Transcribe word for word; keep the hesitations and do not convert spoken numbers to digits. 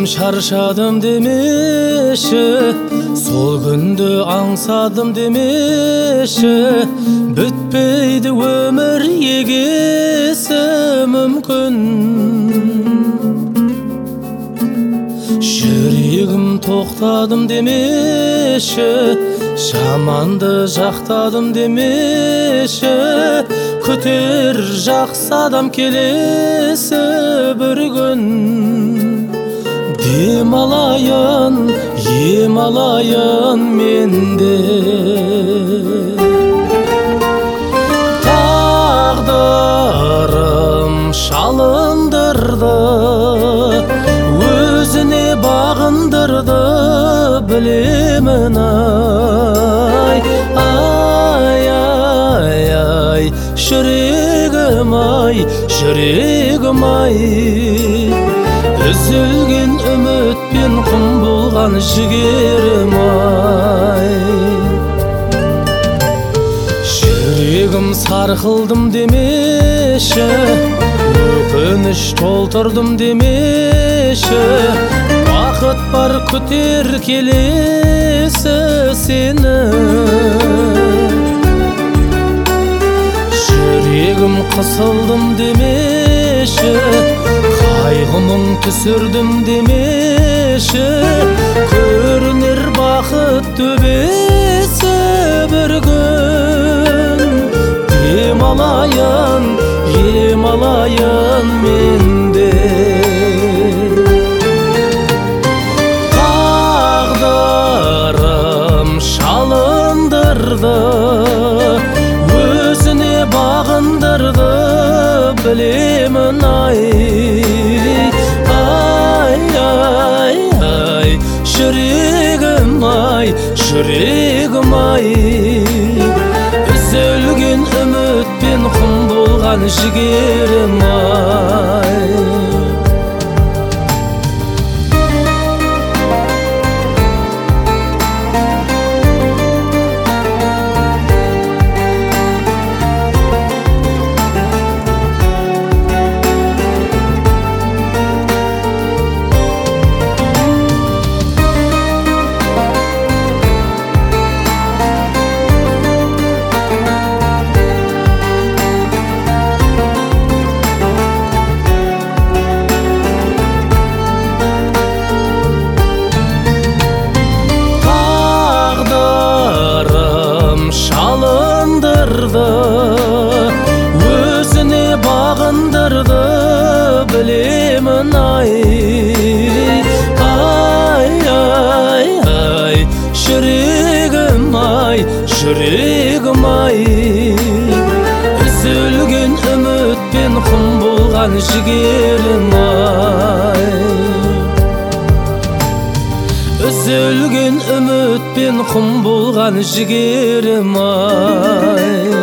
шаршадым демеші, сол күнді аңсадым демеші, бүтпейді өмір егесі мүмкін. Жүрегім тоқтадым демеші, жаманды жақтадым демеші, күтер жақсы адам келесі бір күн. Дем алайын, ем алайын менде. Тағдырым шалындырды, өзіне бағындырды, білемін ай. Ай, ай, ай, жүрегім ай, жүрегім ай. Үзілген үмітпен құм болған жігерім ай. Жүрегім сарқылдым демеші, өкініш толтырдым демеші, бақыт бар күтер келесі сені. Жүрегім қысылдым демеші, қайғымың түсірдім демеші, көрінер бақыт төбесі бір күн. Дем алайын, ем алайын менде. Тағдырым шалындырды, өзіне бағындырды, білемін ай. Ай, ай, ай, жүрегім ай, жүрегім ай. Үзілген үмітпен құм болған жігерім ай. Өзіне бағындырды, білемін ай. Ай, ай, ай, жүрегім ай, жүрегім ай. Үзілген үмітпен құм болған жігерім ай. Үзілген үмітпен құм болған жігерім ай.